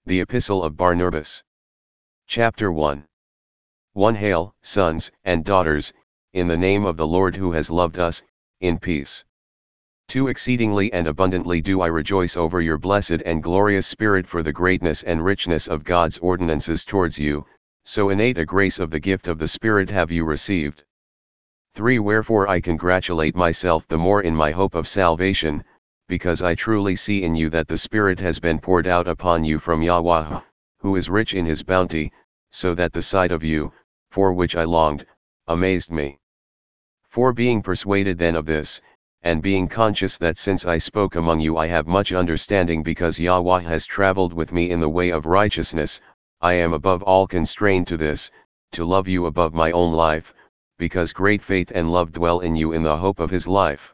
The Epistle of Barnabas. Chapter 1. 1 Hail, sons and daughters, in the name of the Lord who has loved us, in peace. 2 Exceedingly and abundantly do I rejoice over your blessed and glorious spirit for the greatness and richness of God's ordinances towards you, so innate a grace of the gift of the Spirit have you received. 3 Wherefore I congratulate myself the more in my hope of salvation, because I truly see in you that the Spirit has been poured out upon you from Yahweh, who is rich in his bounty, so that the sight of you, for which I longed, amazed me. 4 Being persuaded then of this, and being conscious that since I spoke among you I have much understanding because Yahweh has traveled with me in the way of righteousness, I am above all constrained to this, to love you above my own life, because great faith and love dwell in you in the hope of his life.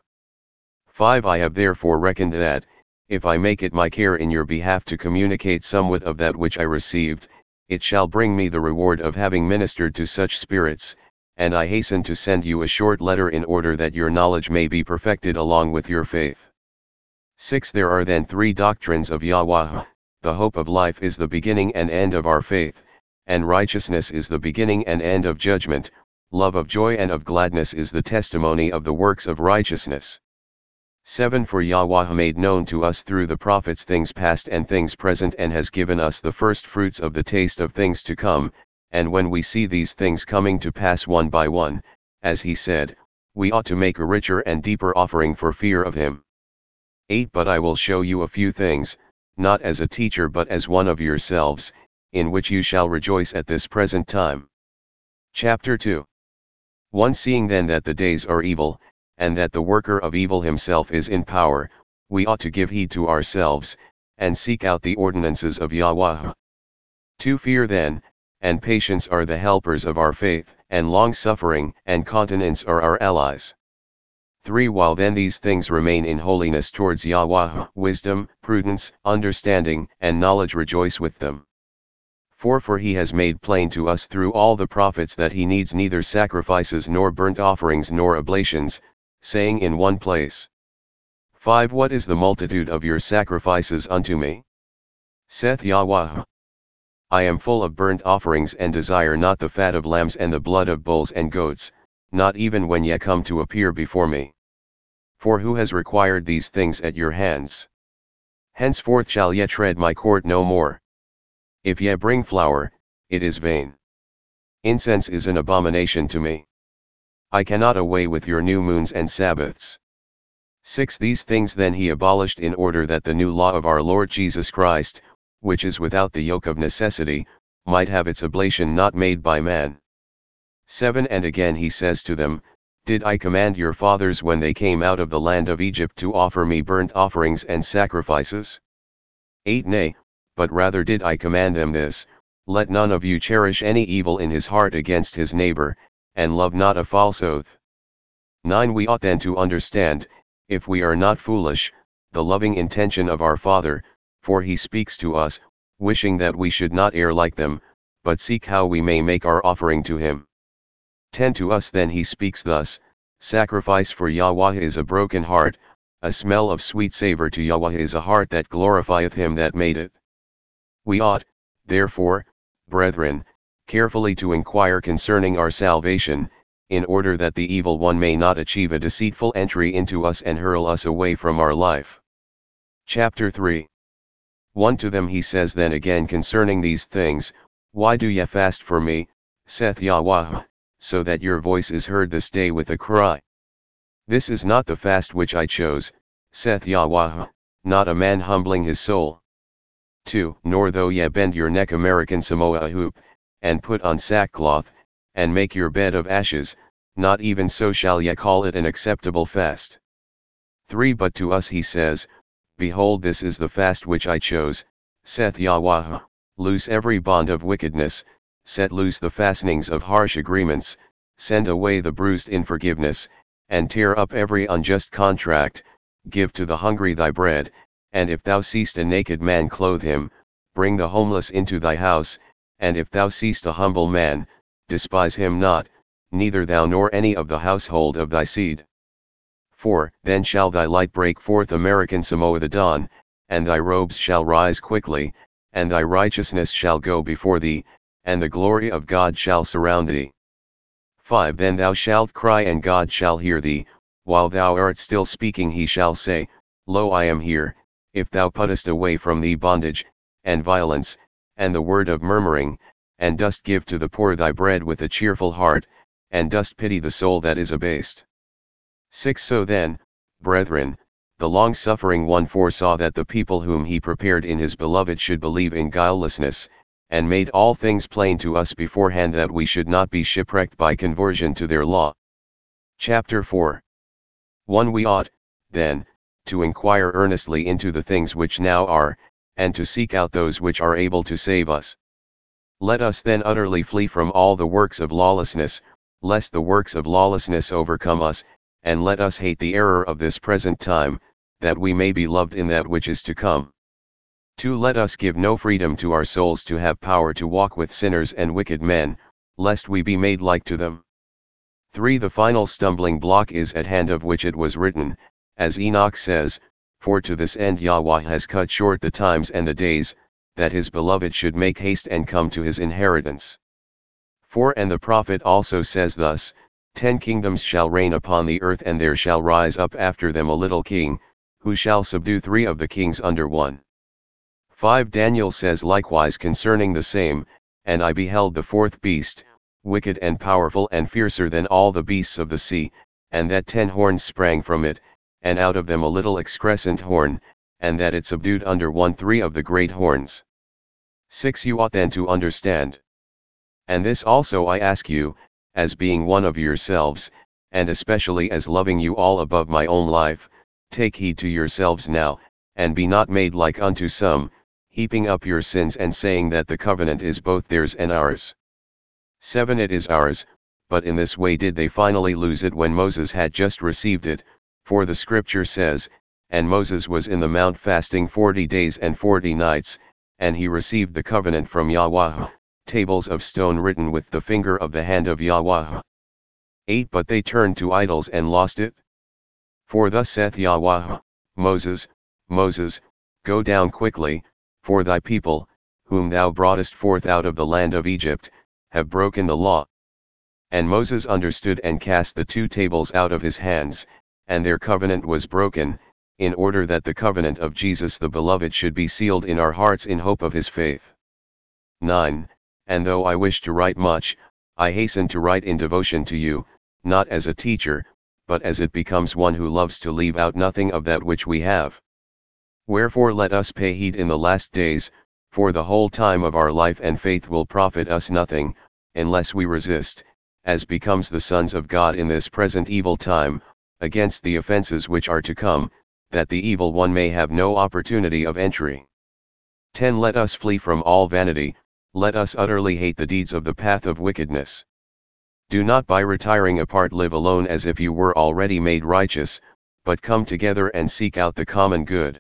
5 I have therefore reckoned that, if I make it my care in your behalf to communicate somewhat of that which I received, it shall bring me the reward of having ministered to such spirits, and I hasten to send you a short letter in order that your knowledge may be perfected along with your faith. 6 There are then 3 doctrines of Yahweh. The hope of life is the beginning and end of our faith, and righteousness is the beginning and end of judgment, love of joy and of gladness is the testimony of the works of righteousness. 7 For Yahweh made known to us through the prophets things past and things present and has given us the first fruits of the taste of things to come, and when we see these things coming to pass one by one, as he said, we ought to make a richer and deeper offering for fear of him. 8 But I will show you a few things, not as a teacher but as one of yourselves, in which you shall rejoice at this present time. Chapter 2. 1 Seeing then that the days are evil, and that the worker of evil himself is in power, we ought to give heed to ourselves, and seek out the ordinances of Yahweh. 2 Fear then, and patience are the helpers of our faith, and long-suffering and continence are our allies. 3 While then these things remain in holiness towards Yahweh, wisdom, prudence, understanding, and knowledge rejoice with them. 4 For he has made plain to us through all the prophets that he needs neither sacrifices nor burnt offerings nor oblations, saying in one place. 5 What is the multitude of your sacrifices unto me? Saith Yahweh. I am full of burnt offerings and desire not the fat of lambs and the blood of bulls and goats, not even when ye come to appear before me. For who has required these things at your hands? Henceforth shall ye tread my court no more. If ye bring flour, it is vain. Incense is an abomination to me. I cannot away with your new moons and Sabbaths. 6 These things then he abolished in order that the new law of our Lord Jesus Christ, which is without the yoke of necessity, might have its oblation not made by man. 7 And again he says to them, Did I command your fathers when they came out of the land of Egypt to offer me burnt offerings and sacrifices? 8 Nay, but rather did I command them this, let none of you cherish any evil in his heart against his neighbor, and love not a false oath. 9 We ought then to understand, if we are not foolish, the loving intention of our Father, for he speaks to us, wishing that we should not err like them, but seek how we may make our offering to him. 10 To us then he speaks thus, Sacrifice for Yahweh is a broken heart, a smell of sweet savor to Yahweh is a heart that glorifieth him that made it. We ought, therefore, brethren, carefully to inquire concerning our salvation, in order that the evil one may not achieve a deceitful entry into us and hurl us away from our life. Chapter 3. 1 To them he says then again concerning these things, Why do ye fast for me, saith Yahweh, so that your voice is heard this day with a cry? This is not the fast which I chose, saith Yahweh, not a man humbling his soul. 2 Nor though ye bend your neck American Samoa hoop, and put on sackcloth, and make your bed of ashes, not even so shall ye call it an acceptable fast. 3 But to us he says, Behold this is the fast which I chose, saith Yahweh, loose every bond of wickedness, set loose the fastenings of harsh agreements, send away the bruised in forgiveness, and tear up every unjust contract, give to the hungry thy bread, and if thou seest a naked man clothe him, bring the homeless into thy house, and if thou seest a humble man, despise him not, neither thou nor any of the household of thy seed. 4 Then shall thy light break forth American Samoa the dawn, and thy robes shall rise quickly, and thy righteousness shall go before thee, and the glory of God shall surround thee. 5. Then thou shalt cry and God shall hear thee, while thou art still speaking he shall say, Lo, I am here. If thou puttest away from thee bondage, and violence, and the word of murmuring, and dost give to the poor thy bread with a cheerful heart, and dost pity the soul that is abased. 6. So then, brethren, the long-suffering one foresaw that the people whom he prepared in his beloved should believe in guilelessness, and made all things plain to us beforehand that we should not be shipwrecked by conversion to their law. Chapter 4. 1. We ought, then, to inquire earnestly into the things which now are, and to seek out those which are able to save us. Let us then utterly flee from all the works of lawlessness, lest the works of lawlessness overcome us, and let us hate the error of this present time, that we may be loved in that which is to come. 2. Let us give no freedom to our souls to have power to walk with sinners and wicked men, lest we be made like to them. 3. The final stumbling block is at hand, of which it was written, as Enoch says, For to this end Yahweh has cut short the times and the days, that his beloved should make haste and come to his inheritance. 4. And the prophet also says thus, 10 kingdoms shall reign upon the earth, and there shall rise up after them a little king, who shall subdue 3 of the kings under one. 5. Daniel says likewise concerning the same, And I beheld the 4th beast, wicked and powerful and fiercer than all the beasts of the sea, and that 10 horns sprang from it, and out of them a little excrescent horn, and that it subdued under one 3 of the great horns. 6. You ought then to understand. And this also I ask you, as being one of yourselves, and especially as loving you all above my own life, take heed to yourselves now, and be not made like unto some, heaping up your sins and saying that the covenant is both theirs and ours. 7. It is ours, but in this way did they finally lose it when Moses had just received it, for the scripture says, And Moses was in the mount fasting 40 days and 40 nights, and he received the covenant from Yahweh, tables of stone written with the finger of the hand of Yahweh. 8. But they turned to idols and lost it. For thus saith Yahweh, Moses, Moses, go down quickly, for thy people, whom thou broughtest forth out of the land of Egypt, have broken the law. And Moses understood and cast the 2 tables out of his hands, and their covenant was broken, in order that the covenant of Jesus the beloved should be sealed in our hearts in hope of his faith. 9. And though I wish to write much, I hasten to write in devotion to you, not as a teacher, but as it becomes one who loves to leave out nothing of that which we have. Wherefore let us pay heed in the last days, for the whole time of our life and faith will profit us nothing, unless we resist, as becomes the sons of God in this present evil time, against the offenses which are to come, that the evil one may have no opportunity of entry. 10. Let us flee from all vanity, let us utterly hate the deeds of the path of wickedness. Do not by retiring apart live alone as if you were already made righteous, but come together and seek out the common good.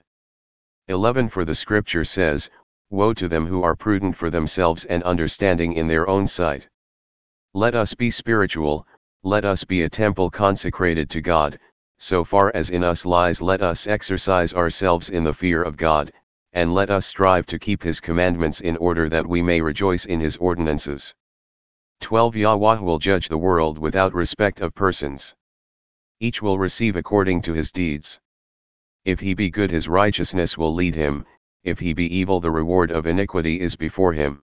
11. For the scripture says, Woe to them who are prudent for themselves and understanding in their own sight. Let us be spiritual, let us be a temple consecrated to God, so far as in us lies let us exercise ourselves in the fear of God, and let us strive to keep his commandments in order that we may rejoice in his ordinances. 12. Yahweh will judge the world without respect of persons. Each will receive according to his deeds. If he be good his righteousness will lead him, if he be evil the reward of iniquity is before him.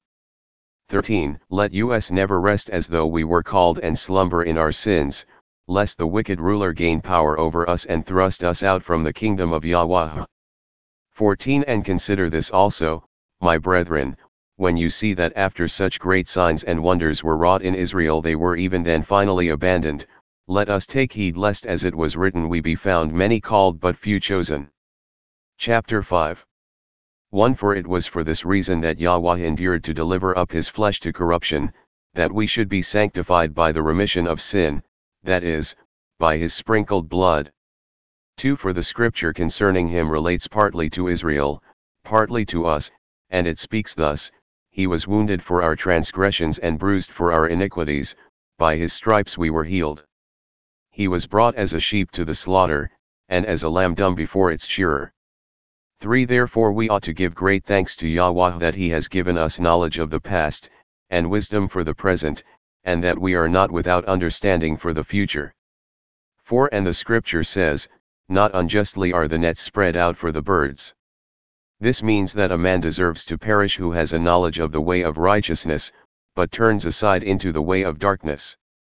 13. Let us never rest as though we were called and slumber in our sins, lest the wicked ruler gain power over us and thrust us out from the kingdom of Yahweh. 14. And consider this also, my brethren, when you see that after such great signs and wonders were wrought in Israel they were even then finally abandoned, let us take heed lest as it was written we be found many called but few chosen. Chapter 5. 1. For it was for this reason that Yahweh endured to deliver up his flesh to corruption, that we should be sanctified by the remission of sin, that is, by his sprinkled blood. 2. For the scripture concerning him relates partly to Israel, partly to us, and it speaks thus, He was wounded for our transgressions and bruised for our iniquities, by his stripes we were healed. He was brought as a sheep to the slaughter, and as a lamb dumb before its shearer. 3 Therefore we ought to give great thanks to Yahweh that he has given us knowledge of the past, and wisdom for the present, and that we are not without understanding for the future. 4 And the scripture says, not unjustly are the nets spread out for the birds. This means that a man deserves to perish who has a knowledge of the way of righteousness, but turns aside into the way of darkness.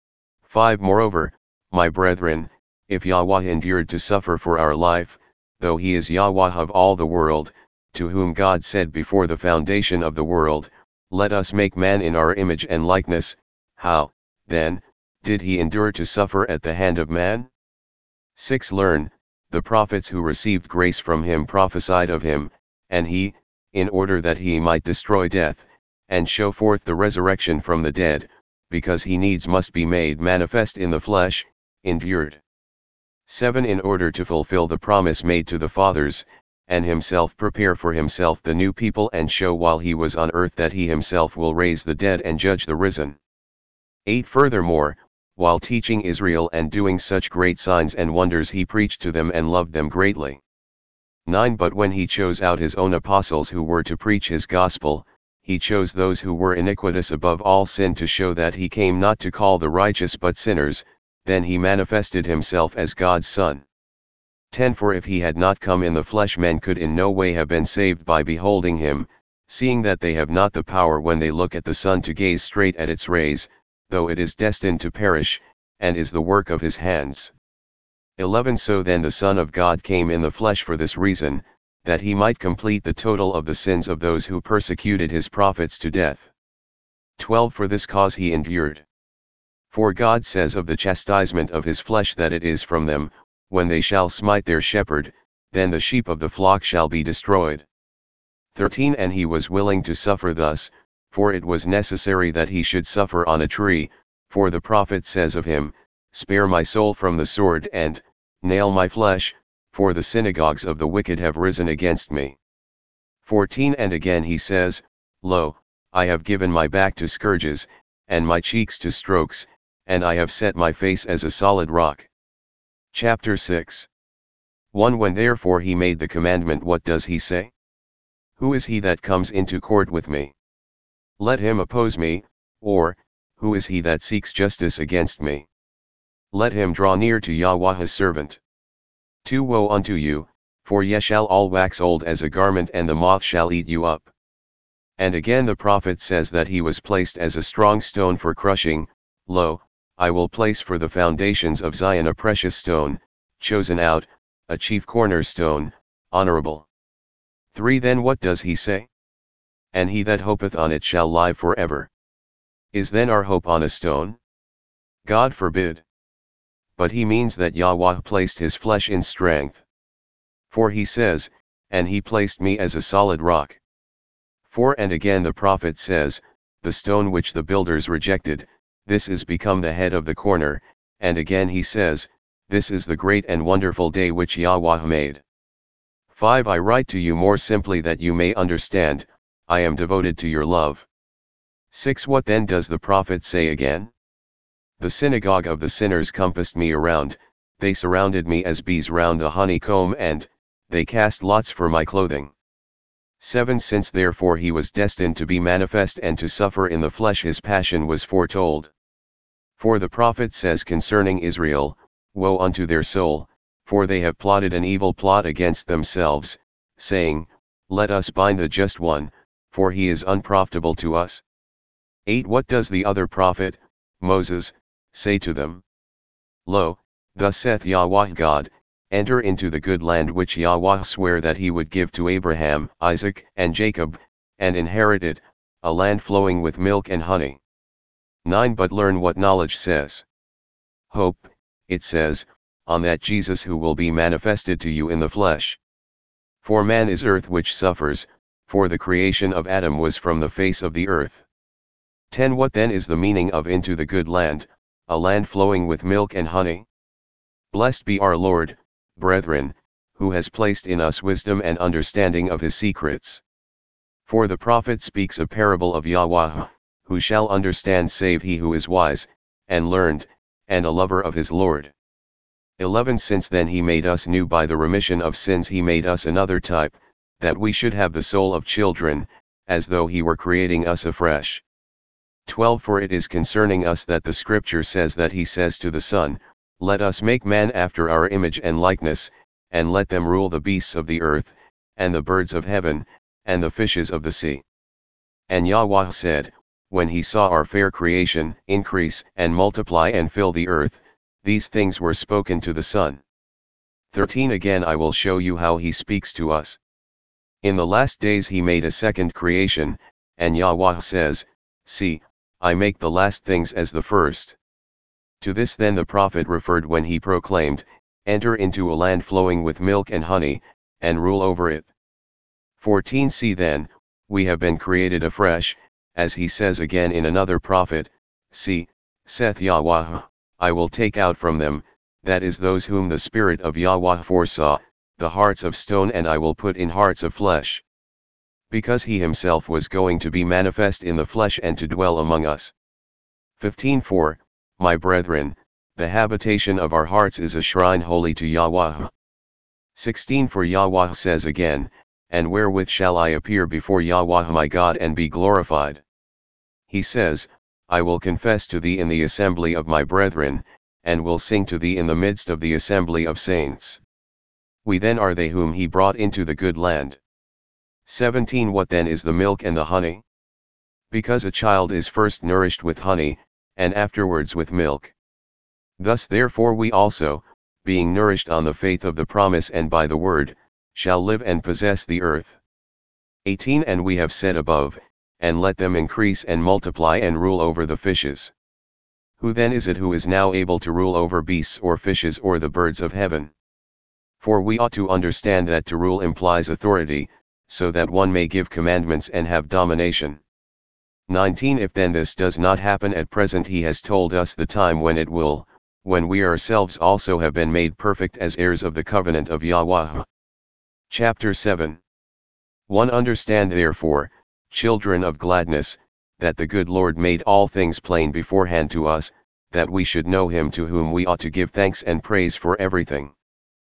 5 Moreover, my brethren, if Yahweh endured to suffer for our life, though he is Yahweh of all the world, to whom God said before the foundation of the world, let us make man in our image and likeness, how, then, did he endure to suffer at the hand of man? 6 Learn, the prophets who received grace from him prophesied of him, and he, in order that he might destroy death, and show forth the resurrection from the dead, because he needs must be made manifest in the flesh, endured. 7 In order to fulfill the promise made to the fathers, and himself prepare for himself the new people and show while he was on earth that he himself will raise the dead and judge the risen. 8 Furthermore, while teaching Israel and doing such great signs and wonders he preached to them and loved them greatly. 9 But when he chose out his own apostles who were to preach his gospel, he chose those who were iniquitous above all sin to show that he came not to call the righteous but sinners, then he manifested himself as God's Son. 10 For if he had not come in the flesh men could in no way have been saved by beholding him, seeing that they have not the power when they look at the sun to gaze straight at its rays, though it is destined to perish, and is the work of his hands. 11 So then the Son of God came in the flesh for this reason, that he might complete the total of the sins of those who persecuted his prophets to death. 12 For this cause he endured. For God says of the chastisement of his flesh that it is from them, when they shall smite their shepherd, then the sheep of the flock shall be destroyed. 13 And he was willing to suffer thus, for it was necessary that he should suffer on a tree, for the prophet says of him, spare my soul from the sword and, nail my flesh, for the synagogues of the wicked have risen against me. 14 And again he says, lo, I have given my back to scourges, and my cheeks to strokes, and I have set my face as a solid rock. Chapter 6 1 When therefore he made the commandment, what does he say? Who is he that comes into court with me? Let him oppose me, or, who is he that seeks justice against me? Let him draw near to Yahweh his servant. 2 Woe unto you, for ye shall all wax old as a garment and the moth shall eat you up. And again the prophet says that he was placed as a strong stone for crushing, lo, I will place for the foundations of Zion a precious stone, chosen out, a chief cornerstone, honorable. 3 Then what does he say? And he that hopeth on it shall live forever. Is then our hope on a stone? God forbid. But he means that Yahweh placed his flesh in strength. For he says, and he placed me as a solid rock. 4 And again the prophet says, the stone which the builders rejected, this is become the head of the corner, and again he says, this is the great and wonderful day which Yahweh made. 5 I write to you more simply that you may understand, I am devoted to your love. 6 What then does the prophet say again? The synagogue of the sinners compassed me around, they surrounded me as bees round the honeycomb and, they cast lots for my clothing. 7 Since therefore he was destined to be manifest and to suffer in the flesh his passion was foretold. For the prophet says concerning Israel, woe unto their soul, for they have plotted an evil plot against themselves, saying, let us bind the just one, for he is unprofitable to us. 8 What does the other prophet, Moses, say to them? Lo, thus saith Yahweh God, enter into the good land which Yahweh sware that he would give to Abraham, Isaac, and Jacob, and inherit it, a land flowing with milk and honey. 9 But learn what knowledge says. Hope, it says, on that Jesus who will be manifested to you in the flesh. For man is earth which suffers, for the creation of Adam was from the face of the earth. 10 What then is the meaning of into the good land, a land flowing with milk and honey? Blessed be our Lord, brethren, who has placed in us wisdom and understanding of his secrets. For the prophet speaks a parable of Yahweh, who shall understand save he who is wise, and learned, and a lover of his Lord. 11 Since then he made us new by the remission of sins he made us another type, that we should have the soul of children, as though he were creating us afresh. 12 For it is concerning us that the scripture says that he says to the Son, Let us make man after our image and likeness, and let them rule the beasts of the earth, and the birds of heaven, and the fishes of the sea. And Yahweh said, when he saw our fair creation increase and multiply and fill the earth, these things were spoken to the Son. 13 Again I will show you how he speaks to us. In the last days he made a second creation, and Yahweh says, See, I make the last things as the first. To this then the prophet referred when he proclaimed, Enter into a land flowing with milk and honey, and rule over it. 14 See then, we have been created afresh, as he says again in another prophet, See, saith Yahweh, I will take out from them, that is those whom the Spirit of Yahweh foresaw, the hearts of stone and I will put in hearts of flesh. Because he himself was going to be manifest in the flesh and to dwell among us. 15 For, my brethren, the habitation of our hearts is a shrine holy to Yahweh. 16 For Yahweh says again, And wherewith shall I appear before Yahweh my God and be glorified? He says, I will confess to thee in the assembly of my brethren, and will sing to thee in the midst of the assembly of saints. We then are they whom he brought into the good land. 17 What then is the milk and the honey? Because a child is first nourished with honey, and afterwards with milk. Thus therefore we also, being nourished on the faith of the promise and by the word, shall live and possess the earth. 18 And we have said above, and let them increase and multiply and rule over the fishes. Who then is it who is now able to rule over beasts or fishes or the birds of heaven? For we ought to understand that to rule implies authority, so that one may give commandments and have domination. 19 If then this does not happen at present he has told us the time when it will, when we ourselves also have been made perfect as heirs of the covenant of Yahweh. Chapter 7 1 Understand therefore, children of gladness, that the good Lord made all things plain beforehand to us, that we should know him to whom we ought to give thanks and praise for everything.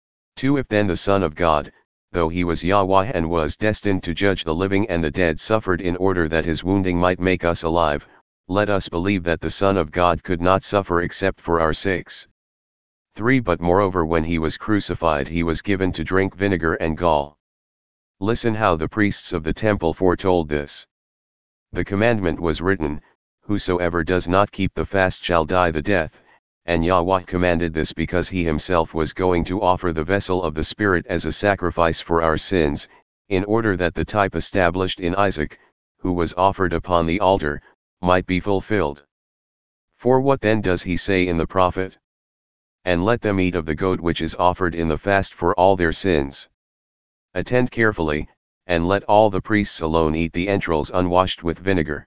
2 If then the Son of God, though he was Yahweh and was destined to judge the living and the dead suffered in order that his wounding might make us alive, let us believe that the Son of God could not suffer except for our sakes. 3 But moreover when he was crucified he was given to drink vinegar and gall. Listen how the priests of the temple foretold this. The commandment was written, Whosoever does not keep the fast shall die the death, and Yahweh commanded this because he himself was going to offer the vessel of the Spirit as a sacrifice for our sins, in order that the type established in Isaac, who was offered upon the altar, might be fulfilled. For what then does he say in the prophet? And let them eat of the goat which is offered in the fast for all their sins. Attend carefully, and let all the priests alone eat the entrails unwashed with vinegar.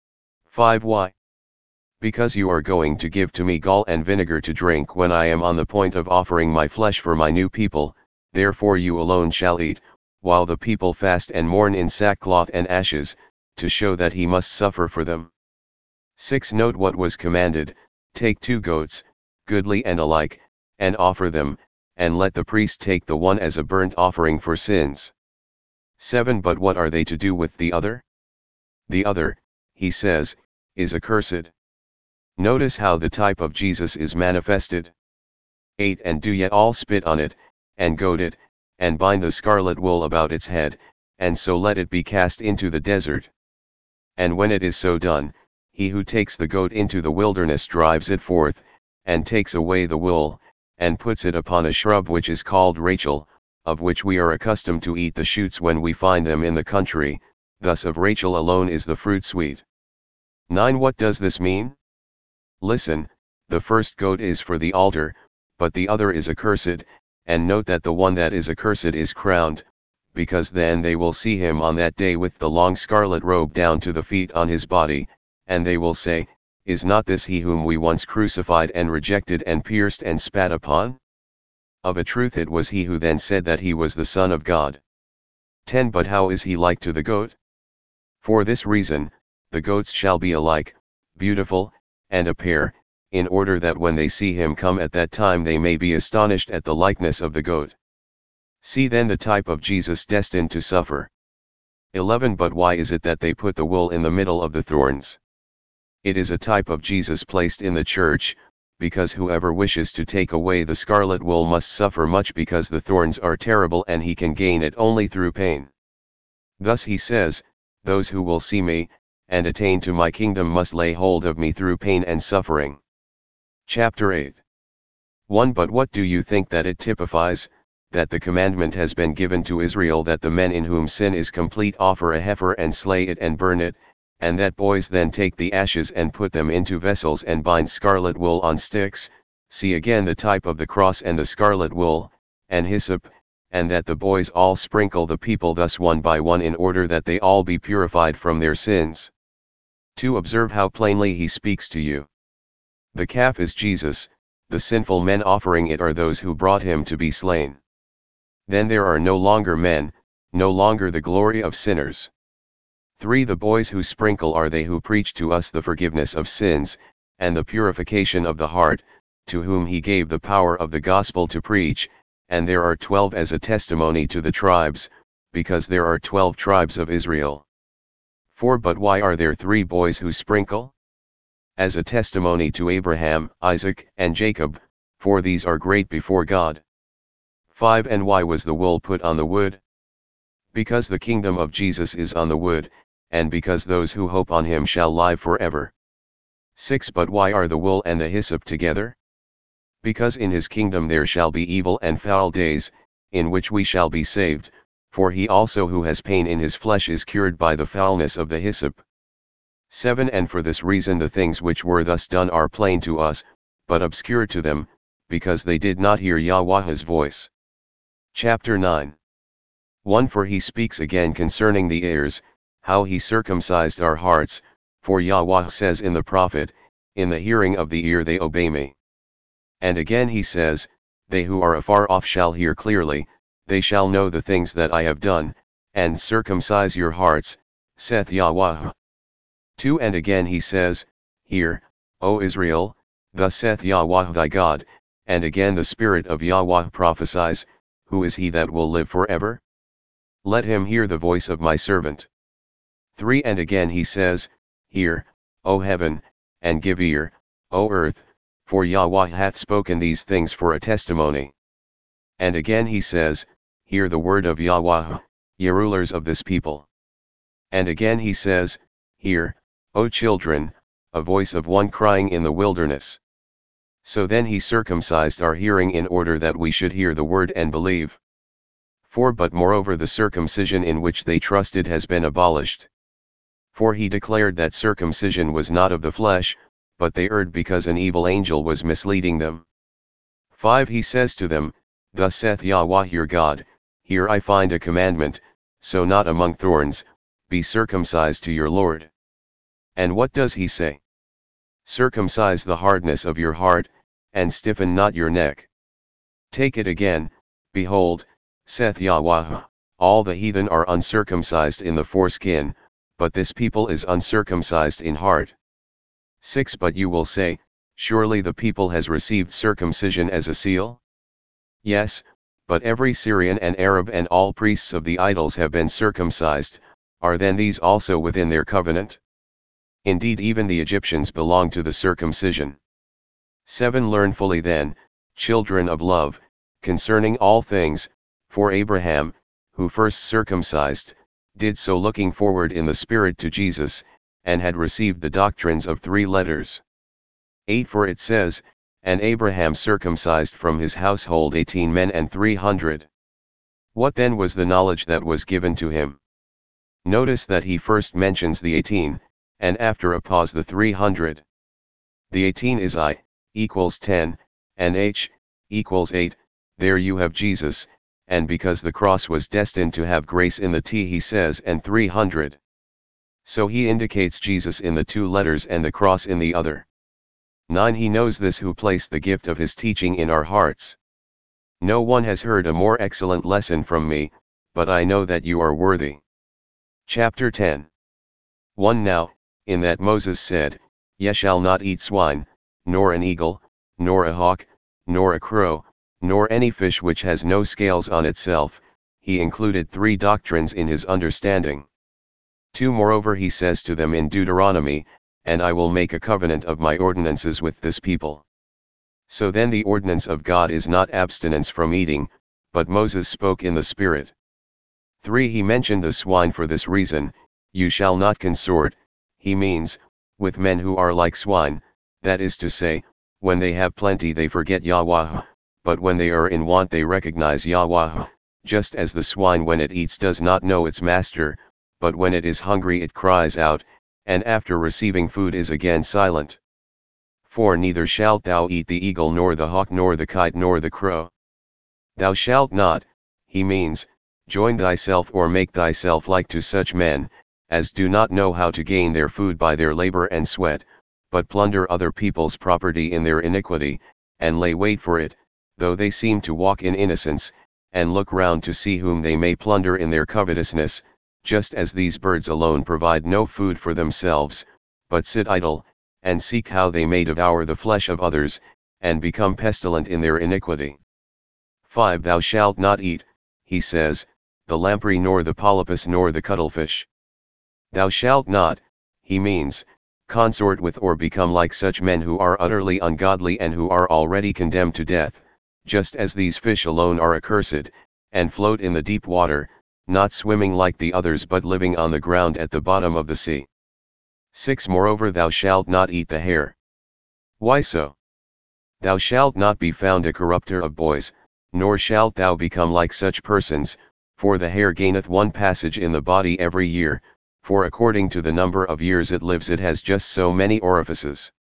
5 Why? Because you are going to give to me gall and vinegar to drink when I am on the point of offering my flesh for my new people, therefore you alone shall eat, while the people fast and mourn in sackcloth and ashes, to show that he must suffer for them. 6 Note what was commanded, take 2 goats, goodly and alike, and offer them, and let the priest take the one as a burnt offering for sins. 7 But what are they to do with the other? The other, he says, is accursed. Notice how the type of Jesus is manifested. 8 And do ye all spit on it, and goad it, and bind the scarlet wool about its head, and so let it be cast into the desert. And when it is so done, he who takes the goat into the wilderness drives it forth, and takes away the wool, and puts it upon a shrub which is called Rachel, of which we are accustomed to eat the shoots when we find them in the country, thus of Rachel alone is the fruit sweet. 9 What does this mean? Listen, the first goat is for the altar, but the other is accursed, and note that the one that is accursed is crowned, because then they will see him on that day with the long scarlet robe down to the feet on his body, and they will say, Is not this he whom we once crucified and rejected and pierced and spat upon? Of a truth it was he who then said that he was the Son of God. 10 But how is he like to the goat? For this reason, the goats shall be alike, beautiful, and a pair, in order that when they see him come at that time they may be astonished at the likeness of the goat. See then the type of Jesus destined to suffer. 11 But why is it that they put the wool in the middle of the thorns? It is a type of Jesus placed in the church, because whoever wishes to take away the scarlet wool must suffer much, because the thorns are terrible and he can gain it only through pain. Thus he says, those who will see me, and attain to my kingdom must lay hold of me through pain and suffering. Chapter 8. 1 But what do you think that it typifies? That the commandment has been given to Israel that the men in whom sin is complete offer a heifer and slay it and burn it, and that boys then take the ashes and put them into vessels and bind scarlet wool on sticks. See again the type of the cross and the scarlet wool, and hyssop, and that the boys all sprinkle the people thus one by one in order that they all be purified from their sins. 2 Observe how plainly he speaks to you. The calf is Jesus, the sinful men offering it are those who brought him to be slain. Then there are no longer men, no longer the glory of sinners. 3 The boys who sprinkle are they who preach to us the forgiveness of sins, and the purification of the heart, to whom he gave the power of the gospel to preach, and there are 12 as a testimony to the tribes, because there are 12 tribes of Israel. 4 But why are there 3 boys who sprinkle? As a testimony to Abraham, Isaac, and Jacob, for these are great before God. 5 And why was the wool put on the wood? Because the kingdom of Jesus is on the wood, and because those who hope on him shall live forever. 6 But why are the wool and the hyssop together? Because in his kingdom there shall be evil and foul days, in which we shall be saved, for he also who has pain in his flesh is cured by the foulness of the hyssop. 7 And for this reason the things which were thus done are plain to us, but obscure to them, because they did not hear Yahweh's voice. Chapter 9. 1 For he speaks again concerning the ears, how he circumcised our hearts, for Yahweh says in the prophet, in the hearing of the ear they obey me. And again he says, they who are afar off shall hear clearly, they shall know the things that I have done, and circumcise your hearts, saith Yahweh. 2 And again he says, hear, O Israel, thus saith Yahweh thy God, and again the Spirit of Yahweh prophesies, who is he that will live forever? Let him hear the voice of my servant. 3 And again he says, hear, O heaven, and give ear, O earth, for Yahweh hath spoken these things for a testimony. And again he says, hear the word of Yahweh, ye rulers of this people. And again he says, hear, O children, a voice of one crying in the wilderness. So then he circumcised our hearing in order that we should hear the word and believe. 4 But moreover the circumcision in which they trusted has been abolished. For he declared that circumcision was not of the flesh, but they erred because an evil angel was misleading them. 5 He says to them, thus saith Yahweh your God, here I find a commandment, so not among thorns, be circumcised to your Lord. And what does he say? Circumcise the hardness of your heart, and stiffen not your neck. Take it again, behold, saith Yahweh, all the heathen are uncircumcised in the foreskin, but this people is uncircumcised in heart. 6 But you will say, surely the people has received circumcision as a seal? Yes, but every Syrian and Arab and all priests of the idols have been circumcised, are then these also within their covenant? Indeed even the Egyptians belong to the circumcision. 7 Learn fully then, children of love, concerning all things, for Abraham, who first circumcised, did so looking forward in the Spirit to Jesus, and had received the doctrines of 3 letters. 8 For it says, and Abraham circumcised from his household 18 men and 300. What then was the knowledge that was given to him? Notice that he first mentions the 18, and after a pause the 300. The 18 is I, equals 10, and H, equals 8, there you have Jesus, and because the cross was destined to have grace in the T he says and 300. So he indicates Jesus in the 2 letters and the cross in the other. 9 He knows this who placed the gift of his teaching in our hearts. No one has heard a more excellent lesson from me, but I know that you are worthy. Chapter 10. 1 Now, in that Moses said, Ye shall not eat swine, nor an eagle, nor a hawk, nor a crow, nor any fish which has no scales on itself. He included 3 doctrines in his understanding. 2 Moreover he says to them in Deuteronomy, and I will make a covenant of my ordinances with this people. So then the ordinance of God is not abstinence from eating, but Moses spoke in the Spirit. 3 He mentioned the swine for this reason, you shall not consort, he means, with men who are like swine, that is to say, when they have plenty they forget Yahweh, but when they are in want they recognize Yahweh, just as the swine when it eats does not know its master, but when it is hungry it cries out, and after receiving food is again silent. 4 Neither shalt thou eat the eagle nor the hawk nor the kite nor the crow. Thou shalt not, he means, join thyself or make thyself like to such men, as do not know how to gain their food by their labor and sweat, but plunder other people's property in their iniquity, and lay wait for it, though they seem to walk in innocence, and look round to see whom they may plunder in their covetousness, just as these birds alone provide no food for themselves, but sit idle, and seek how they may devour the flesh of others, and become pestilent in their iniquity. 5 Thou shalt not eat, he says, the lamprey nor the polypus nor the cuttlefish. Thou shalt not, he means, consort with or become like such men who are utterly ungodly and who are already condemned to death, just as these fish alone are accursed, and float in the deep water, not swimming like the others but living on the ground at the bottom of the sea. 6 Moreover thou shalt not eat the hare. Why so? Thou shalt not be found a corrupter of boys, nor shalt thou become like such persons, for the hare gaineth one passage in the body every year, for according to the number of years it lives it has just so many orifices.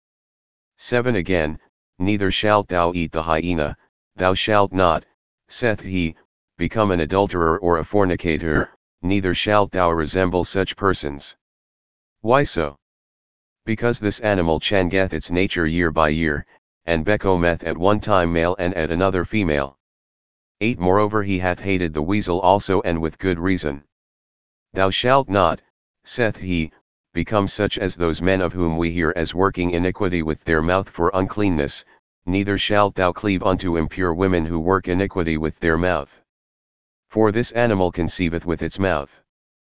7 Again, neither shalt thou eat the hyena, thou shalt not, saith he, become an adulterer or a fornicator, neither shalt thou resemble such persons. Why so? Because this animal changeth its nature year by year, and becometh at one time male and at another female. 8 Moreover he hath hated the weasel also and with good reason. Thou shalt not, saith he, become such as those men of whom we hear as working iniquity with their mouth for uncleanness, neither shalt thou cleave unto impure women who work iniquity with their mouth. For this animal conceiveth with its mouth.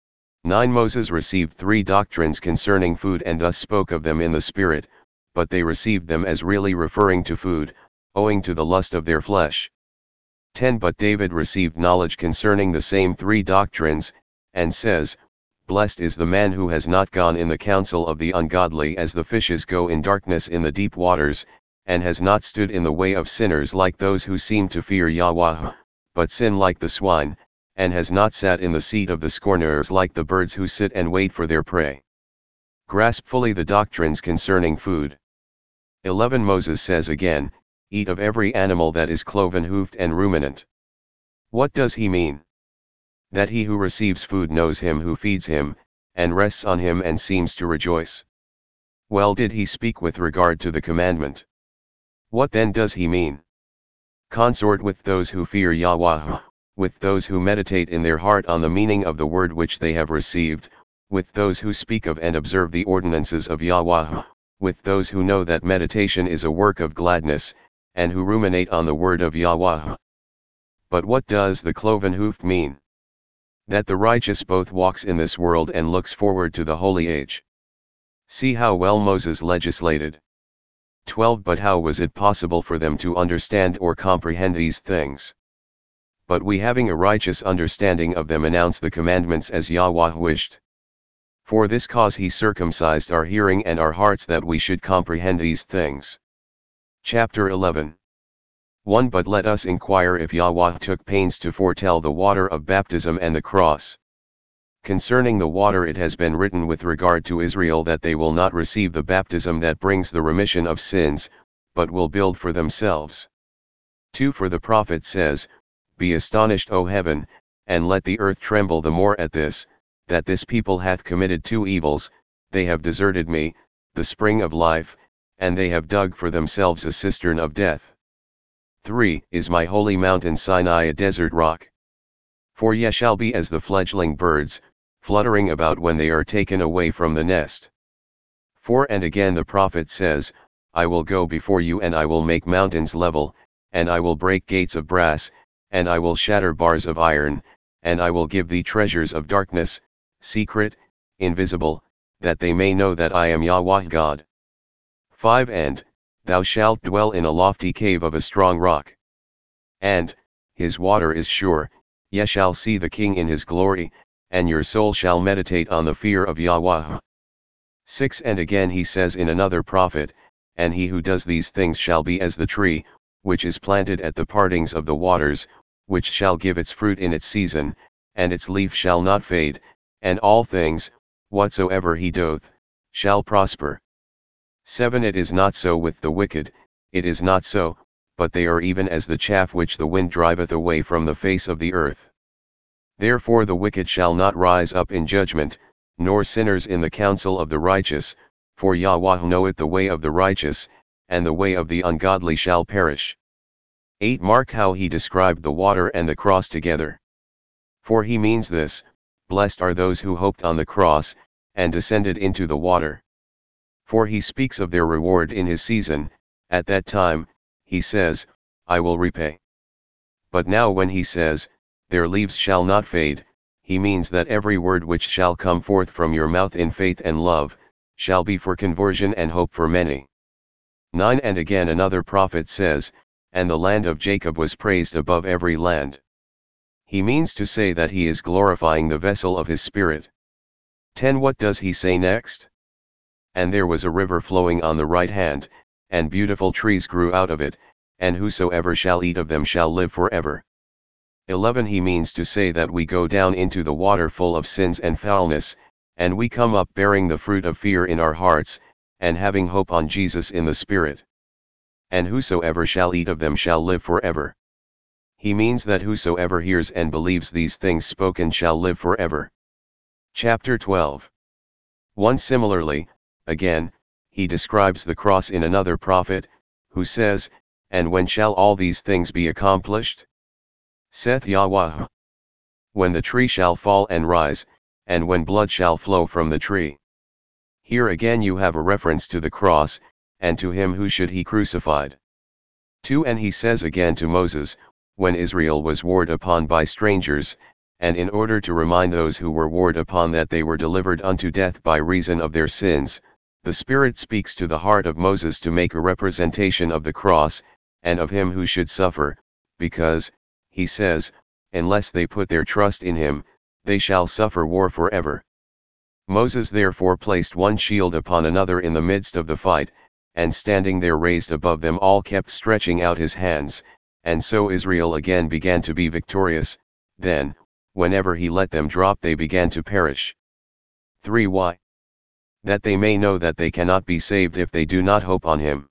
9 Moses received 3 doctrines concerning food and thus spoke of them in the Spirit, but they received them as really referring to food, owing to the lust of their flesh. 10 But David received knowledge concerning the same 3 doctrines, and says, Blessed is the man who has not gone in the counsel of the ungodly as the fishes go in darkness in the deep waters, and has not stood in the way of sinners like those who seem to fear Yahweh, but sin like the swine, and has not sat in the seat of the scorners like the birds who sit and wait for their prey. Grasp fully the doctrines concerning food. 11 Moses says again, Eat of every animal that is cloven-hoofed and ruminant. What does he mean? That he who receives food knows him who feeds him, and rests on him and seems to rejoice. Well did he speak with regard to the commandment. What then does he mean? Consort with those who fear Yahweh, with those who meditate in their heart on the meaning of the word which they have received, with those who speak of and observe the ordinances of Yahweh, with those who know that meditation is a work of gladness, and who ruminate on the word of Yahweh. But what does the cloven-hoofed mean? That the righteous both walks in this world and looks forward to the holy age. See how well Moses legislated. 12 But how was it possible for them to understand or comprehend these things? But we having a righteous understanding of them announce the commandments as Yahweh wished. For this cause he circumcised our hearing and our hearts that we should comprehend these things. Chapter 11. 1 But let us inquire if Yahweh took pains to foretell the water of baptism and the cross. Concerning the water it has been written with regard to Israel that they will not receive the baptism that brings the remission of sins, but will build for themselves. 2 For the prophet says, Be astonished, O heaven, and let the earth tremble the more at this, that this people hath committed 2 evils, they have deserted me, the spring of life, and they have dug for themselves a cistern of death. 3 Is my holy mountain Sinai a desert rock? For ye shall be as the fledgling birds, fluttering about when they are taken away from the nest. 4 And again the prophet says, I will go before you and I will make mountains level, and I will break gates of brass, and I will shatter bars of iron, and I will give thee treasures of darkness, secret, invisible, that they may know that I am Yahweh God. 5 And, thou shalt dwell in a lofty cave of a strong rock. And, his water is sure, ye shall see the king in his glory, and your soul shall meditate on the fear of Yahweh. 6 And again he says in another prophet, and he who does these things shall be as the tree, which is planted at the partings of the waters, which shall give its fruit in its season, and its leaf shall not fade, and all things, whatsoever he doth, shall prosper. 7 It is not so with the wicked, it is not so, but they are even as the chaff which the wind driveth away from the face of the earth. Therefore the wicked shall not rise up in judgment, nor sinners in the counsel of the righteous, for Yahweh knoweth the way of the righteous, and the way of the ungodly shall perish. 8 Mark how he described the water and the cross together. For he means this, blessed are those who hoped on the cross, and descended into the water. For he speaks of their reward in his season, at that time, he says, I will repay. But now when he says, their leaves shall not fade, he means that every word which shall come forth from your mouth in faith and love, shall be for conversion and hope for many. 9 And again another prophet says, and the land of Jacob was praised above every land. He means to say that he is glorifying the vessel of his spirit. 10 What does he say next? And there was a river flowing on the right hand, and beautiful trees grew out of it, and whosoever shall eat of them shall live forever. 11 He means to say that we go down into the water full of sins and foulness, and we come up bearing the fruit of fear in our hearts, and having hope on Jesus in the Spirit. And whosoever shall eat of them shall live forever. He means that whosoever hears and believes these things spoken shall live forever. Chapter 12. 1 Similarly, again, he describes the cross in another prophet, who says, and when shall all these things be accomplished? Saith Yahweh. When the tree shall fall and rise, and when blood shall flow from the tree. Here again you have a reference to the cross, and to him who should he crucified. 2 And he says again to Moses, when Israel was warred upon by strangers, and in order to remind those who were warred upon that they were delivered unto death by reason of their sins, the Spirit speaks to the heart of Moses to make a representation of the cross, and of him who should suffer, because, he says, unless they put their trust in him, they shall suffer war forever. Moses therefore placed one shield upon another in the midst of the fight, and standing there raised above them all kept stretching out his hands, and so Israel again began to be victorious. Then, whenever he let them drop they began to perish. 3 Why? That they may know that they cannot be saved if they do not hope on him.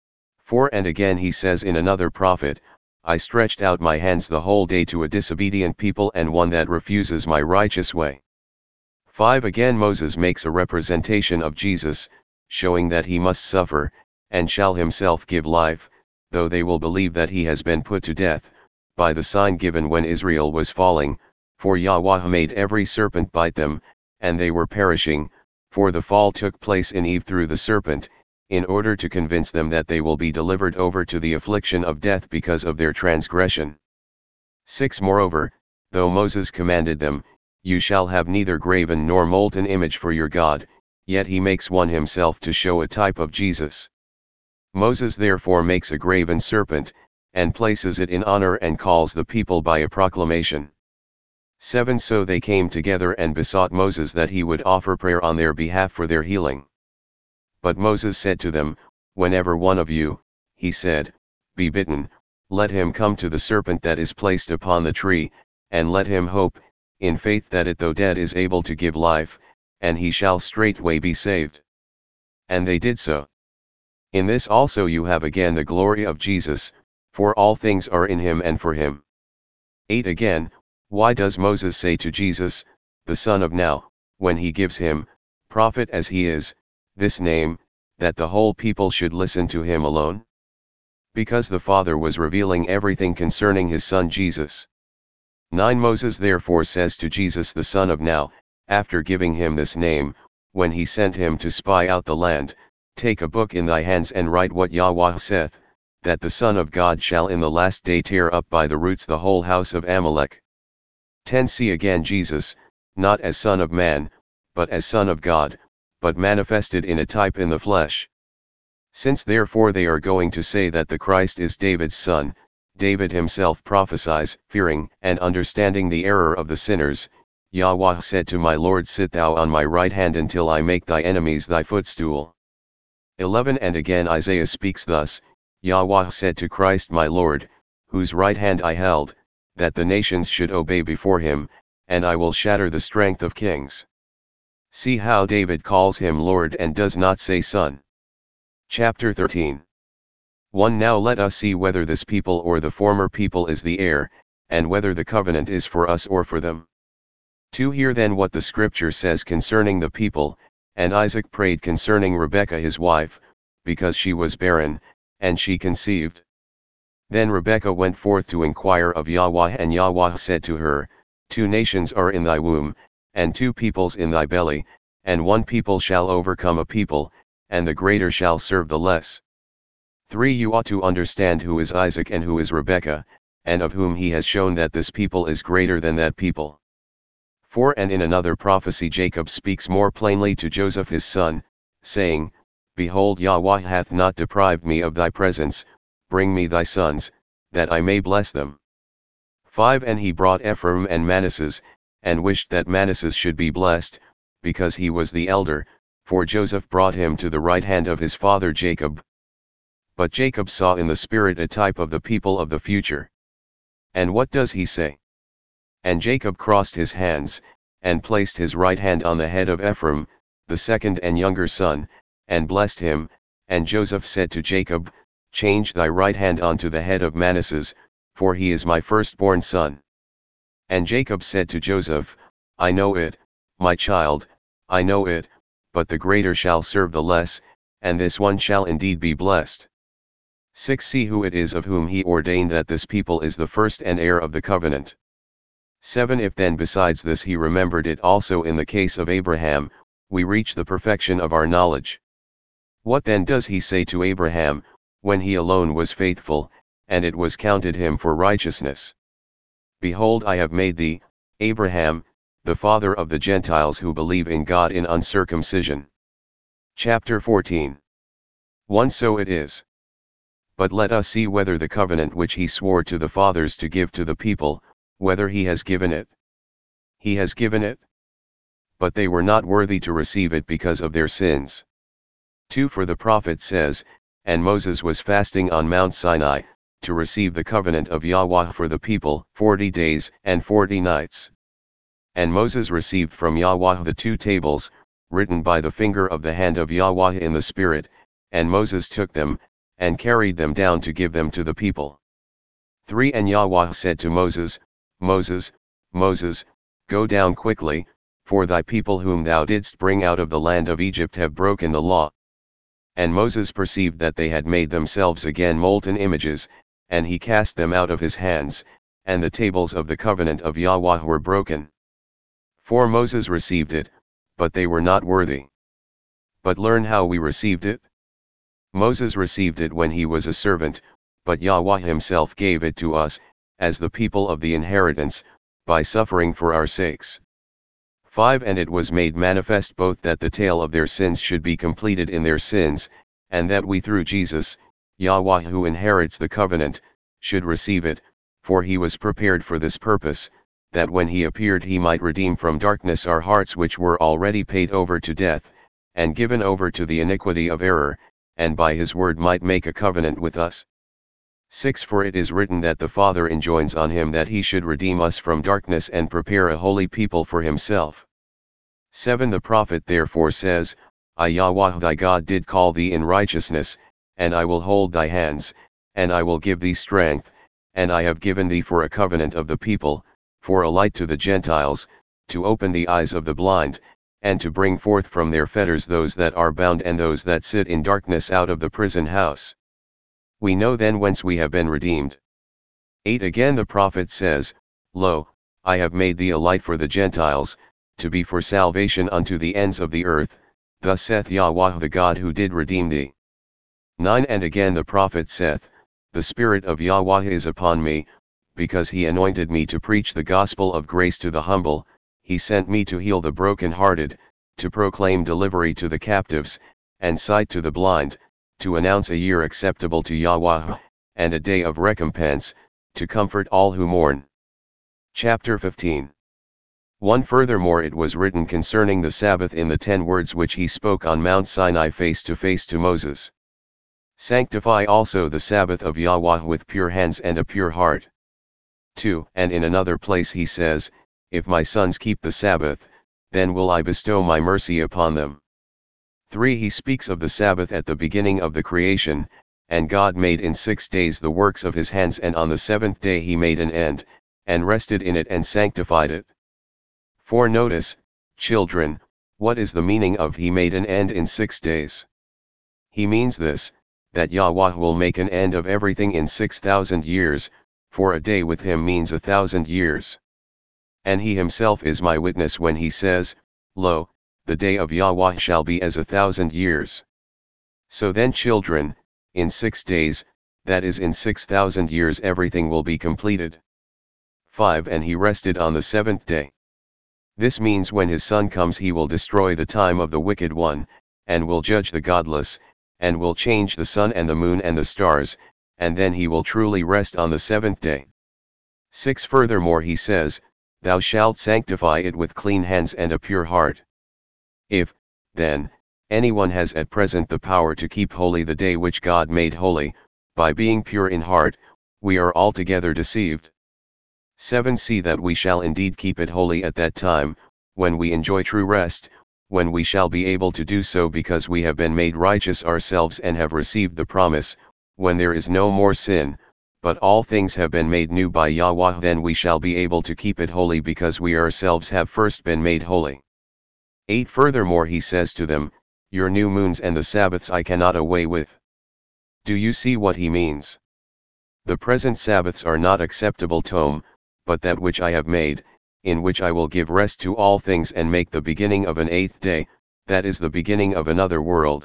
4 And again he says in another prophet, I stretched out my hands the whole day to a disobedient people and one that refuses my righteous way. 5 Again Moses makes a representation of Jesus, showing that he must suffer, and shall himself give life, though they will believe that he has been put to death, by the sign given when Israel was falling, for Yahweh made every serpent bite them, and they were perishing, for the fall took place in Eve through the serpent, in order to convince them that they will be delivered over to the affliction of death because of their transgression. 6 Moreover, though Moses commanded them, you shall have neither graven nor molten image for your God, yet he makes one himself to show a type of Jesus. Moses therefore makes a graven serpent, and places it in honor and calls the people by a proclamation. 7 So they came together and besought Moses that he would offer prayer on their behalf for their healing. But Moses said to them, whenever one of you, he said, be bitten, let him come to the serpent that is placed upon the tree, and let him hope, in faith that it though dead is able to give life, and he shall straightway be saved. And they did so. In this also you have again the glory of Jesus, for all things are in him and for him. 8 Again, why does Moses say to Jesus, the Son of Now, when he gives him, prophet as he is, this name, that the whole people should listen to him alone? Because the Father was revealing everything concerning his Son Jesus. 9 Moses therefore says to Jesus the Son of Now, after giving him this name, when he sent him to spy out the land, take a book in thy hands and write what Yahweh saith, that the Son of God shall in the last day tear up by the roots the whole house of Amalek. 10 See again Jesus, not as Son of Man, but as Son of God, but manifested in a type in the flesh. Since therefore they are going to say that the Christ is David's son, David himself prophesies, fearing and understanding the error of the sinners, Yahweh said to my Lord, sit thou on my right hand until I make thy enemies thy footstool. 11 And again Isaiah speaks thus, Yahweh said to Christ my Lord, whose right hand I held, that the nations should obey before him, and I will shatter the strength of kings. See how David calls him Lord and does not say son. Chapter 13. 1 Now let us see whether this people or the former people is the heir, and whether the covenant is for us or for them. 2 Hear then what the scripture says concerning the people, and Isaac prayed concerning Rebekah his wife, because she was barren, and she conceived. Then Rebekah went forth to inquire of Yahweh, and Yahweh said to her, 2 nations are in thy womb, and 2 peoples in thy belly, and 1 people shall overcome a people, and the greater shall serve the less. 3 You ought to understand who is Isaac and who is Rebekah, and of whom he has shown that this people is greater than that people. 4 And in another prophecy Jacob speaks more plainly to Joseph his son, saying, Behold, Yahweh hath not deprived me of thy presence, bring me thy sons, that I may bless them. 5 And he brought Ephraim and Manasseh, and wished that Manasseh should be blessed, because he was the elder, for Joseph brought him to the right hand of his father Jacob. But Jacob saw in the spirit a type of the people of the future. And what does he say? And Jacob crossed his hands, and placed his right hand on the head of Ephraim, the second and younger son, and blessed him, and Joseph said to Jacob, Change thy right hand onto the head of Manasseh, for he is my firstborn son. And Jacob said to Joseph, I know it, my child, I know it, but the greater shall serve the less, and this one shall indeed be blessed. 6 See who it is of whom he ordained that this people is the first and heir of the covenant. 7 If then besides this he remembered it also in the case of Abraham, we reach the perfection of our knowledge. What then does he say to Abraham, when he alone was faithful, and it was counted him for righteousness? Behold, I have made thee, Abraham, the father of the Gentiles who believe in God in uncircumcision. Chapter 14. 1 So it is. But let us see whether the covenant which he swore to the fathers to give to the people, whether he has given it. He has given it. But they were not worthy to receive it because of their sins. 2 For the prophet says, And Moses was fasting on Mount Sinai, to receive the covenant of Yahweh for the people, 40 days and 40 nights. And Moses received from Yahweh the 2 tables, written by the finger of the hand of Yahweh in the Spirit, and Moses took them, and carried them down to give them to the people. 3 And Yahweh said to Moses, Moses, Moses, go down quickly, for thy people whom thou didst bring out of the land of Egypt have broken the law. And Moses perceived that they had made themselves again molten images, and he cast them out of his hands, and the tables of the covenant of Yahweh were broken. 4 Moses received it, but they were not worthy. But learn how we received it. Moses received it when he was a servant, but Yahweh himself gave it to us, as the people of the inheritance, by suffering for our sakes. 5 And it was made manifest both that the tale of their sins should be completed in their sins, and that we through Jesus, Yahweh who inherits the covenant, should receive it, for he was prepared for this purpose, that when he appeared he might redeem from darkness our hearts which were already paid over to death, and given over to the iniquity of error, and by his word might make a covenant with us. 6 For it is written that the Father enjoins on him that he should redeem us from darkness and prepare a holy people for himself. 7 The prophet therefore says, I Yahweh thy God did call thee in righteousness, and I will hold thy hands, and I will give thee strength, and I have given thee for a covenant of the people, for a light to the Gentiles, to open the eyes of the blind, and to bring forth from their fetters those that are bound and those that sit in darkness out of the prison house. We know then whence we have been redeemed. 8 Again the prophet says, Lo, I have made thee a light for the Gentiles, to be for salvation unto the ends of the earth, thus saith Yahweh the God who did redeem thee. 9 And again the prophet saith, the Spirit of Yahweh is upon me, because he anointed me to preach the gospel of grace to the humble, he sent me to heal the broken-hearted, to proclaim delivery to the captives, and sight to the blind, to announce a year acceptable to Yahweh, and a day of recompense, to comfort all who mourn. Chapter 15. 1. Furthermore it was written concerning the Sabbath in the 10 words which he spoke on Mount Sinai face to Moses. Sanctify also the Sabbath of Yahweh with pure hands and a pure heart. 2. And in another place he says, If my sons keep the Sabbath, then will I bestow my mercy upon them. 3. He speaks of the Sabbath at the beginning of the creation, and God made in 6 days the works of his hands, and on the 7th day he made an end, and rested in it and sanctified it. 4. Notice, children, what is the meaning of he made an end in 6 days? He means this, that Yahweh will make an end of everything in 6,000 years, for a day with him means 1,000 years. And he himself is my witness when he says, Lo, the day of Yahweh shall be as 1,000 years. So then children, in 6 days, that is in 6,000 years everything will be completed. 5. And he rested on the 7th day. This means when his Son comes he will destroy the time of the wicked one, and will judge the godless, and will change the sun and the moon and the stars, and then he will truly rest on the 7th day. 6. Furthermore he says, Thou shalt sanctify it with clean hands and a pure heart. If, then, anyone has at present the power to keep holy the day which God made holy, by being pure in heart, we are altogether deceived. 7. See that we shall indeed keep it holy at that time, when we enjoy true rest, when we shall be able to do so because we have been made righteous ourselves and have received the promise, when there is no more sin, but all things have been made new by Yahweh, then we shall be able to keep it holy because we ourselves have first been made holy. 8. Furthermore he says to them, Your new moons and the Sabbaths I cannot away with. Do you see what he means? The present Sabbaths are not acceptable to, but that which I have made, in which I will give rest to all things and make the beginning of an 8th day, that is the beginning of another world.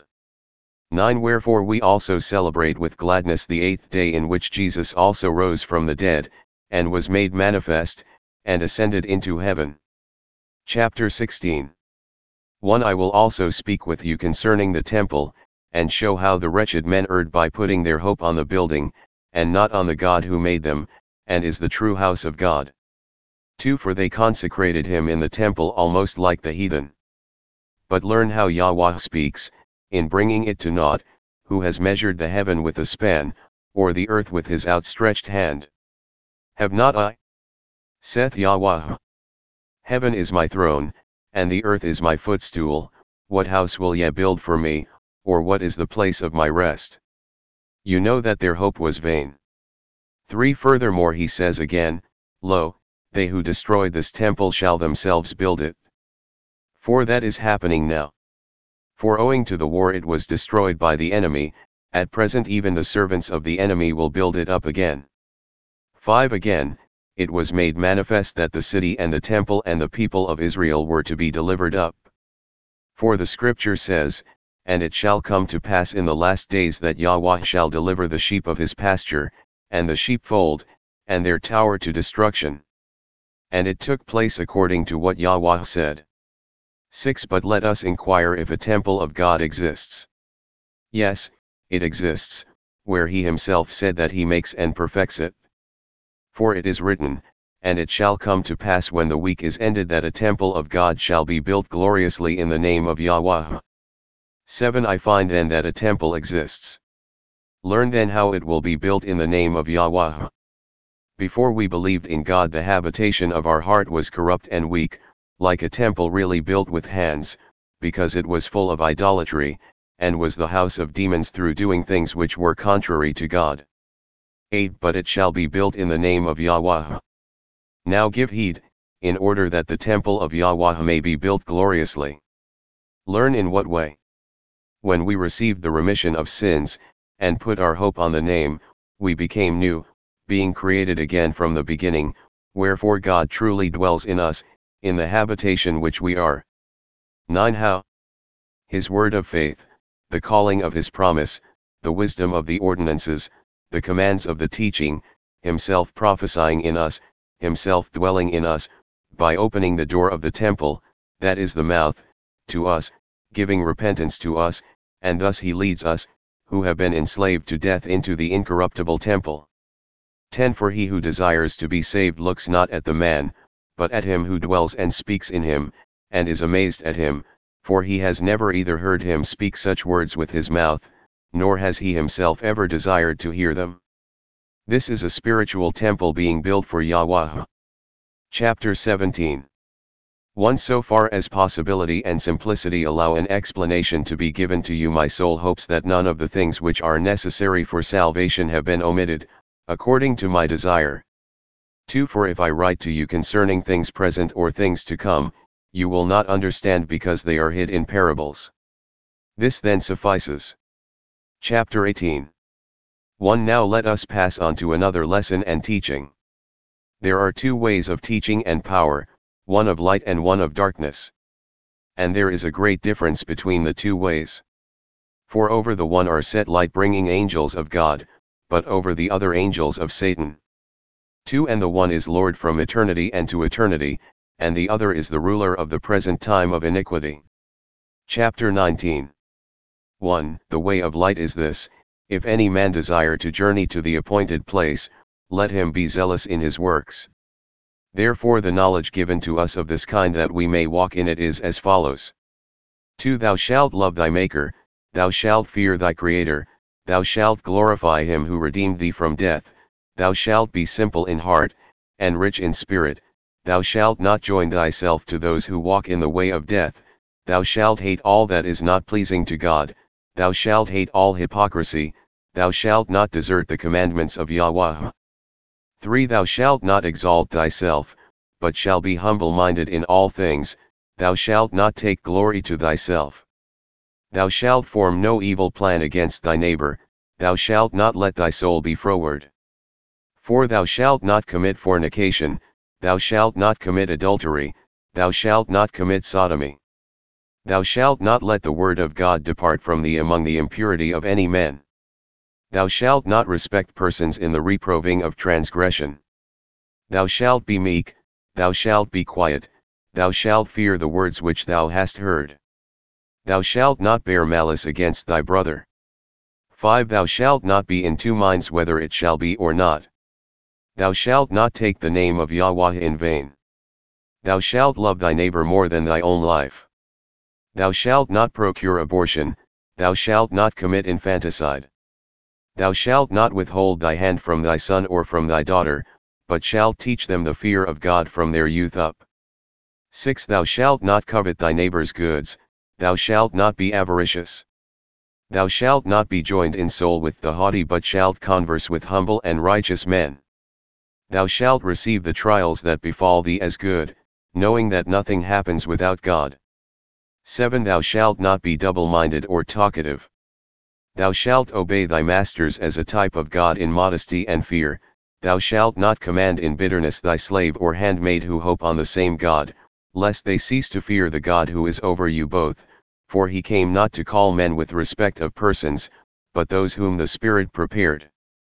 9. Wherefore we also celebrate with gladness the 8th day in which Jesus also rose from the dead, and was made manifest, and ascended into heaven. Chapter 16. 1. I will also speak with you concerning the temple, and show how the wretched men erred by putting their hope on the building, and not on the God who made them, and is the true house of God. 2. For they consecrated him in the temple almost like the heathen. But learn how Yahweh speaks, in bringing it to naught, who has measured the heaven with a span, or the earth with his outstretched hand. Have not I? Saith Yahweh. Heaven is my throne, and the earth is my footstool. What house will ye build for me, or what is the place of my rest? You know that their hope was vain. 3. Furthermore he says again, Lo, they who destroy this temple shall themselves build it. 4. That is happening now. For owing to the war it was destroyed by the enemy, at present even the servants of the enemy will build it up again. 5. Again, it was made manifest that the city and the temple and the people of Israel were to be delivered up. For the scripture says, And it shall come to pass in the last days that Yahweh shall deliver the sheep of his pasture, and the sheepfold, and their tower to destruction. And it took place according to what Yahweh said. 6. But let us inquire if a temple of God exists. Yes, it exists, where he himself said that he makes and perfects it. For it is written, And it shall come to pass when the week is ended that a temple of God shall be built gloriously in the name of Yahweh. 7. I find then that a temple exists. Learn then how it will be built in the name of Yahweh. Before we believed in God, the habitation of our heart was corrupt and weak, like a temple really built with hands, because it was full of idolatry, and was the house of demons through doing things which were contrary to God. 8. But it shall be built in the name of Yahweh. Now give heed, in order that the temple of Yahweh may be built gloriously. Learn in what way. When we received the remission of sins, and put our hope on the name, we became new, being created again from the beginning, wherefore God truly dwells in us, in the habitation which we are. 9. How? His word of faith, the calling of his promise, the wisdom of the ordinances, the commands of the teaching, himself prophesying in us, himself dwelling in us, by opening the door of the temple, that is the mouth, to us, giving repentance to us, and thus he leads us, who have been enslaved to death, into the incorruptible temple. 10 For he who desires to be saved looks not at the man, but at him who dwells and speaks in him, and is amazed at him, for he has never either heard him speak such words with his mouth, nor has he himself ever desired to hear them. This is a spiritual temple being built for Yahweh. Chapter 17. 1 So far as possibility and simplicity allow an explanation to be given to you, my soul hopes that none of the things which are necessary for salvation have been omitted, according to my desire. 2 For if I write to you concerning things present or things to come, you will not understand, because they are hid in parables. This then suffices. Chapter 18. 1 Now let us pass on to another lesson and teaching. There are two ways of teaching and power, one of light and one of darkness. And there is a great difference between the two ways. For over the one are set light-bringing angels of God, but over the other angels of Satan. 2 And the one is Lord from eternity and to eternity, and the other is the ruler of the present time of iniquity. Chapter 19. 1 The way of light is this: if any man desire to journey to the appointed place, let him be zealous in his works. Therefore the knowledge given to us of this kind, that we may walk in it, is as follows. 2 Thou shalt love thy Maker, thou shalt fear thy Creator, thou shalt glorify him who redeemed thee from death, thou shalt be simple in heart, and rich in spirit, thou shalt not join thyself to those who walk in the way of death, thou shalt hate all that is not pleasing to God, thou shalt hate all hypocrisy, thou shalt not desert the commandments of Yahweh. 3 Thou shalt not exalt thyself, but shall be humble-minded in all things, thou shalt not take glory to thyself. Thou shalt form no evil plan against thy neighbor, thou shalt not let thy soul be froward. 4 Thou shalt not commit fornication, thou shalt not commit adultery, thou shalt not commit sodomy. Thou shalt not let the word of God depart from thee among the impurity of any man. Thou shalt not respect persons in the reproving of transgression. Thou shalt be meek, thou shalt be quiet, thou shalt fear the words which thou hast heard. Thou shalt not bear malice against thy brother. 5 Thou shalt not be in two minds whether it shall be or not. Thou shalt not take the name of Yahweh in vain. Thou shalt love thy neighbor more than thy own life. Thou shalt not procure abortion, thou shalt not commit infanticide. Thou shalt not withhold thy hand from thy son or from thy daughter, but shalt teach them the fear of God from their youth up. 6 Thou shalt not covet thy neighbor's goods, thou shalt not be avaricious. Thou shalt not be joined in soul with the haughty, but shalt converse with humble and righteous men. Thou shalt receive the trials that befall thee as good, knowing that nothing happens without God. 7 Thou shalt not be double-minded or talkative. Thou shalt obey thy masters as a type of God in modesty and fear, thou shalt not command in bitterness thy slave or handmaid who hope on the same God, lest they cease to fear the God who is over you both, for he came not to call men with respect of persons, but those whom the Spirit prepared.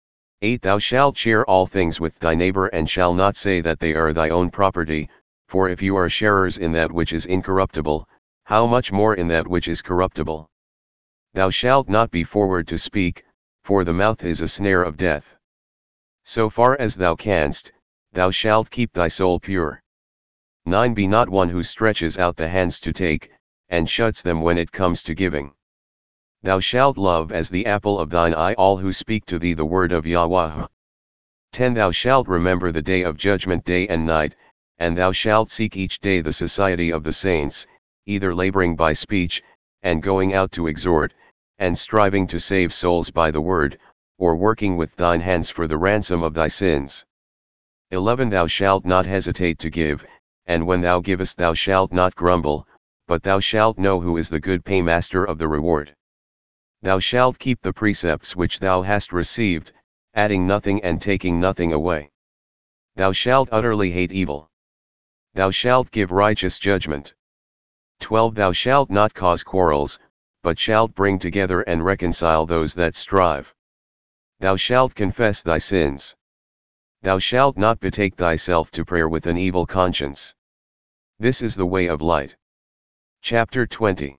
8 Thou shalt share all things with thy neighbor, and shall not say that they are thy own property, for if you are sharers in that which is incorruptible, how much more in that which is corruptible? Thou shalt not be forward to speak, for the mouth is a snare of death. So far as thou canst, thou shalt keep thy soul pure. 9 Be not one who stretches out the hands to take, and shuts them when it comes to giving. Thou shalt love as the apple of thine eye all who speak to thee the word of Yahweh. 10 Thou shalt remember the day of judgment day and night, and thou shalt seek each day the society of the saints, either laboring by speech, and going out to exhort, and striving to save souls by the word, or working with thine hands for the ransom of thy sins. 11 Thou shalt not hesitate to give, and when thou givest thou shalt not grumble, but thou shalt know who is the good paymaster of the reward. Thou shalt keep the precepts which thou hast received, adding nothing and taking nothing away. Thou shalt utterly hate evil. Thou shalt give righteous judgment. 12 Thou shalt not cause quarrels, but shalt bring together and reconcile those that strive. Thou shalt confess thy sins. Thou shalt not betake thyself to prayer with an evil conscience. This is the way of light. Chapter 20.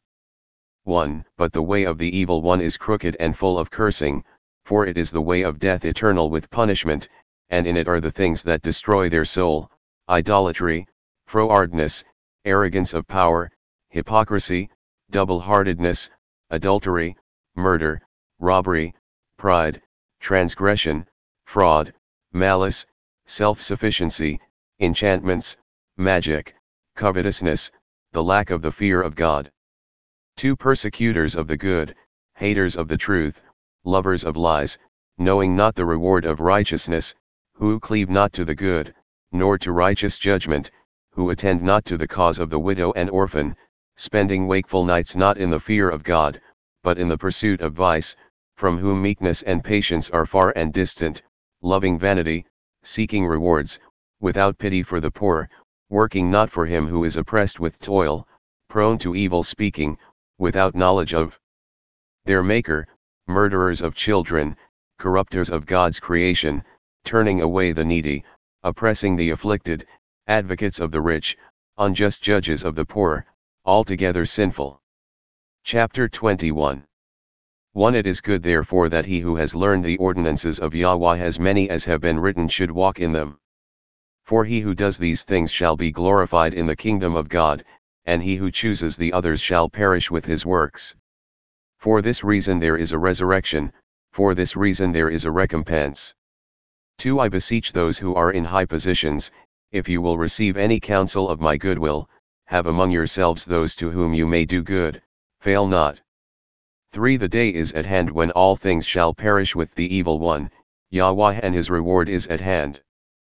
1. But the way of the evil one is crooked and full of cursing, for it is the way of death eternal with punishment, and in it are the things that destroy their soul, idolatry, frowardness, arrogance of power, hypocrisy, double-heartedness, adultery, murder, robbery, pride, transgression, fraud, malice, self-sufficiency, enchantments, magic, covetousness, the lack of the fear of God. 2. Persecutors of the good, haters of the truth, lovers of lies, knowing not the reward of righteousness, who cleave not to the good, nor to righteous judgment, who attend not to the cause of the widow and orphan, spending wakeful nights not in the fear of God, but in the pursuit of vice, from whom meekness and patience are far and distant, loving vanity, seeking rewards, without pity for the poor, working not for him who is oppressed with toil, prone to evil speaking, without knowledge of their Maker, murderers of children, corrupters of God's creation, turning away the needy, oppressing the afflicted, advocates of the rich, unjust judges of the poor, altogether sinful. Chapter 21. 1. It is good therefore that he who has learned the ordinances of Yahweh as many as have been written should walk in them. For he who does these things shall be glorified in the kingdom of God, and he who chooses the others shall perish with his works. For this reason there is a resurrection, for this reason there is a recompense. 2. I beseech those who are in high positions, if you will receive any counsel of my goodwill, have among yourselves those to whom you may do good, fail not. 3. The day is at hand when all things shall perish with the evil one, Yahweh, and his reward is at hand.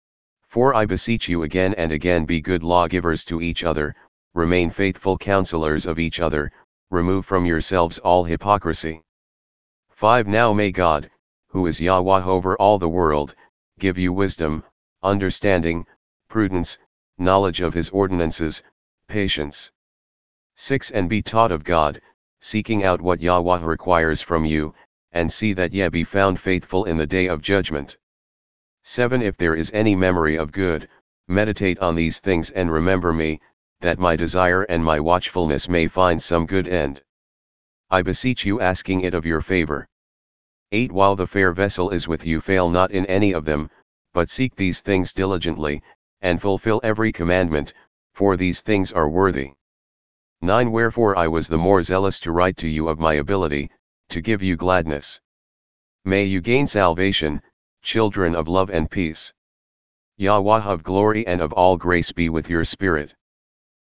4. I beseech you again and again, be good lawgivers to each other, remain faithful counselors of each other, remove from yourselves all hypocrisy. 5. Now may God, who is Yahweh over all the world, give you wisdom, understanding, prudence, knowledge of his ordinances, patience. 6. And be taught of God, seeking out what Yahweh requires from you, and see that ye be found faithful in the day of judgment. 7. If there is any memory of good, meditate on these things and remember me, that my desire and my watchfulness may find some good end. I beseech you, asking it of your favor. 8. While the fair vessel is with you, fail not in any of them, but seek these things diligently, and fulfill every commandment, for these things are worthy. 9. Wherefore I was the more zealous to write to you of my ability, to give you gladness. May you gain salvation, children of love and peace. Yahweh of glory and of all grace be with your spirit.